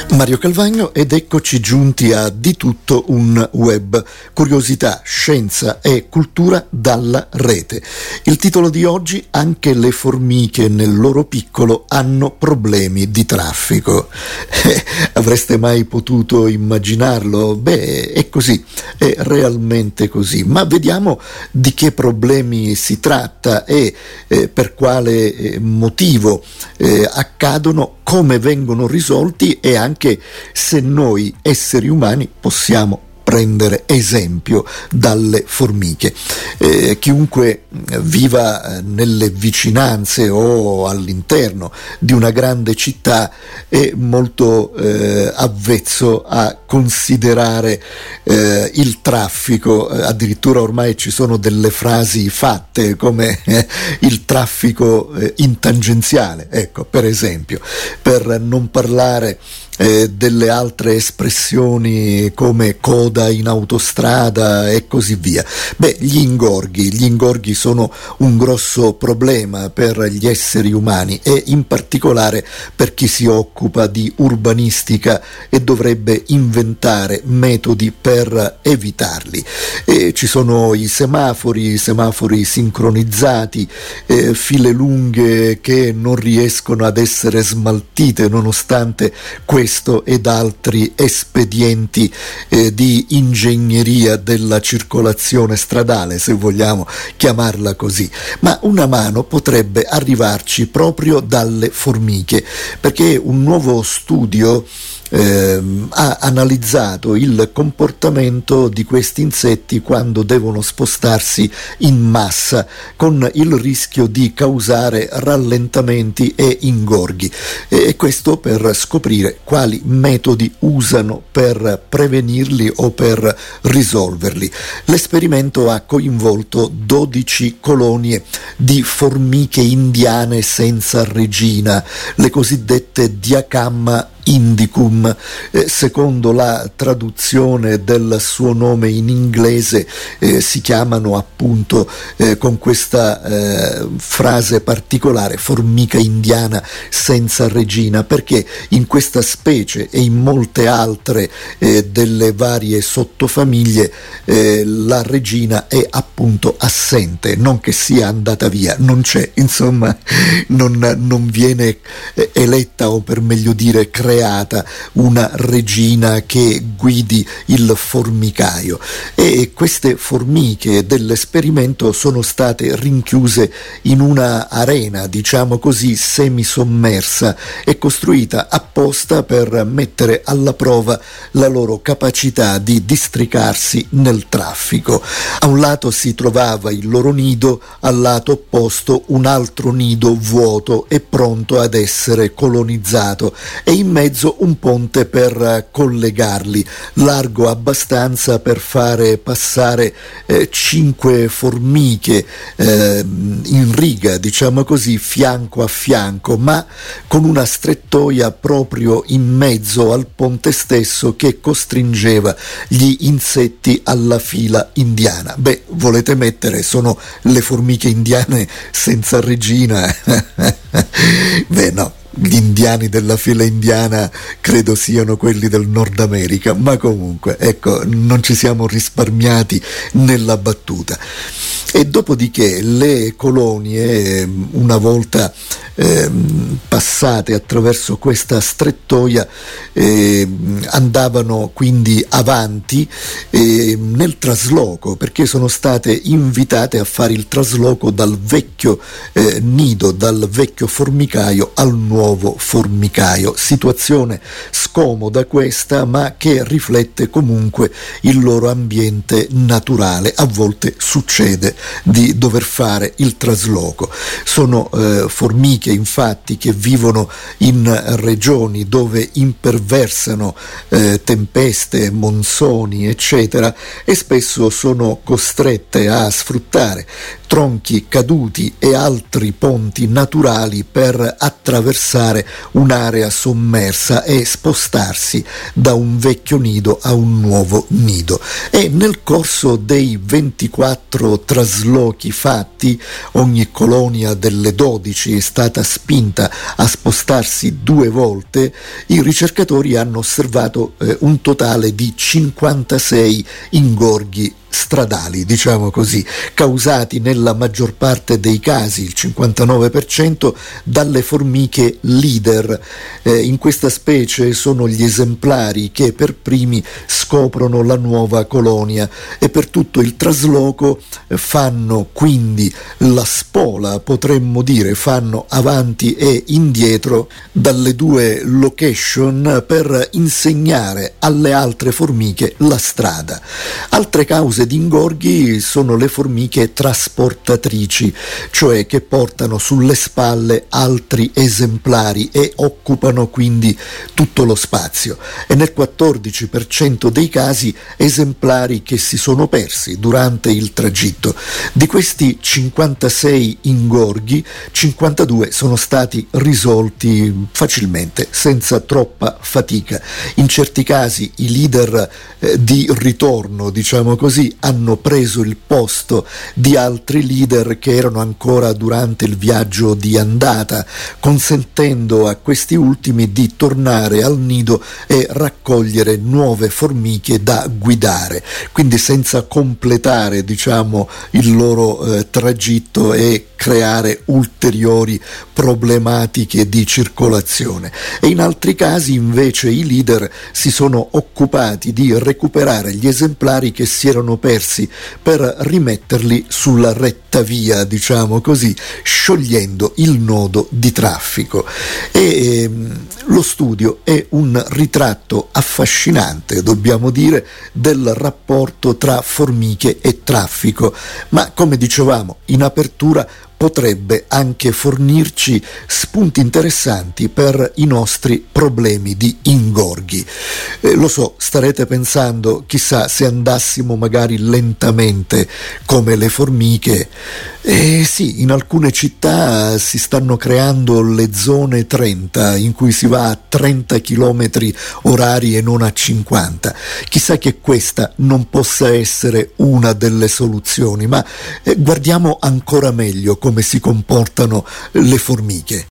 Mario Calvagno ed eccoci giunti a Di tutto un web, curiosità, scienza e cultura dalla rete. Il titolo di oggi: anche le formiche nel loro piccolo hanno problemi di traffico. Avreste mai potuto immaginarlo? Beh, è così, è realmente così, ma vediamo di che problemi si tratta e per quale motivo accadono, come vengono risolti e anche se noi esseri umani possiamo prendere esempio dalle formiche. Chiunque viva nelle vicinanze o all'interno di una grande città è molto avvezzo a considerare il traffico. Addirittura ormai ci sono delle frasi fatte come il traffico in tangenziale, ecco, per esempio, per non parlare delle altre espressioni come coda in autostrada e così via. Beh, gli ingorghi sono un grosso problema per gli esseri umani e in particolare per chi si occupa di urbanistica e dovrebbe inventare metodi per evitarli. Ci sono i semafori sincronizzati, file lunghe che non riescono ad essere smaltite nonostante questo ed altri espedienti di ingegneria della circolazione stradale, se vogliamo chiamarla così. Ma una mano potrebbe arrivarci proprio dalle formiche, perché un nuovo studio ha analizzato il comportamento di questi insetti quando devono spostarsi in massa, con il rischio di causare rallentamenti e ingorghi, e questo per scoprire quali metodi usano per prevenirli o per risolverli. L'esperimento ha coinvolto 12 colonie di formiche indiane senza regina, le cosiddette Diacamma indicum. Secondo la traduzione del suo nome in inglese si chiamano appunto con questa frase particolare formica indiana senza regina, perché in questa specie e in molte altre delle varie sottofamiglie la regina è appunto assente, non che sia andata via, non c'è, insomma non viene eletta, o per meglio dire creata, una regina che guidi il formicaio. E queste formiche dell'esperimento sono state rinchiuse in una arena, diciamo così, semisommersa e costruita apposta per mettere alla prova la loro capacità di districarsi nel traffico. A un lato si trovava il loro nido, al lato opposto un altro nido vuoto e pronto ad essere colonizzato, e in mezzo un ponte per collegarli, largo abbastanza per fare passare 5 formiche in riga, diciamo così, fianco a fianco, ma con una strettoia proprio in mezzo al ponte stesso che costringeva gli insetti alla fila indiana. Beh, volete mettere, sono le formiche indiane senza regina? Beh, no. Gli indiani della fila indiana credo siano quelli del Nord America, ma comunque, ecco, non ci siamo risparmiati nella battuta. E dopodiché le colonie, una volta passate attraverso questa strettoia, andavano quindi avanti nel trasloco, perché sono state invitate a fare il trasloco dal vecchio nido, dal vecchio formicaio al nuovo formicaio. Situazione scomoda questa, ma che riflette comunque il loro ambiente naturale. A volte succede di dover fare il trasloco. Sono formiche infatti che vivono in regioni dove imperversano tempeste, monsoni, eccetera, e spesso sono costrette a sfruttare tronchi caduti e altri ponti naturali per attraversare attraversare un'area sommersa e spostarsi da un vecchio nido a un nuovo nido. E nel corso dei 24 traslochi fatti, ogni colonia delle 12 è stata spinta a spostarsi 2 volte, i ricercatori hanno osservato un totale di 56 ingorghi stradali, diciamo così, causati nella maggior parte dei casi, il 59%, dalle formiche leader. In questa specie sono gli esemplari che per primi scoprono la nuova colonia e per tutto il trasloco fanno quindi la spola, potremmo dire, fanno avanti e indietro dalle 2 location per insegnare alle altre formiche la strada. Altre cause di ingorghi sono le formiche trasportatrici, cioè che portano sulle spalle altri esemplari e occupano quindi tutto lo spazio, e nel 14% dei casi esemplari che si sono persi durante il tragitto. Di questi 56 ingorghi, 52 sono stati risolti facilmente, senza troppa fatica. In certi casi i leader di ritorno, diciamo così, hanno preso il posto di altri leader che erano ancora durante il viaggio di andata, consentendo a questi ultimi di tornare al nido e raccogliere nuove formiche da guidare, quindi senza completare, diciamo, il loro tragitto e creare ulteriori problematiche di circolazione. E in altri casi invece i leader si sono occupati di recuperare gli esemplari che si erano persi per rimetterli sulla retta via, diciamo così, sciogliendo il nodo di traffico. E lo studio è un ritratto affascinante, dobbiamo dire, del rapporto tra formiche e traffico, ma come dicevamo in apertura potrebbe anche fornirci spunti interessanti per i nostri problemi di ingorghi. Lo so, starete pensando, chissà se andassimo magari lentamente come le formiche. Sì, in alcune città si stanno creando le zone 30 in cui si va a 30 km orari e non a 50. Chissà che questa non possa essere una delle soluzioni, ma guardiamo ancora meglio come si comportano le formiche.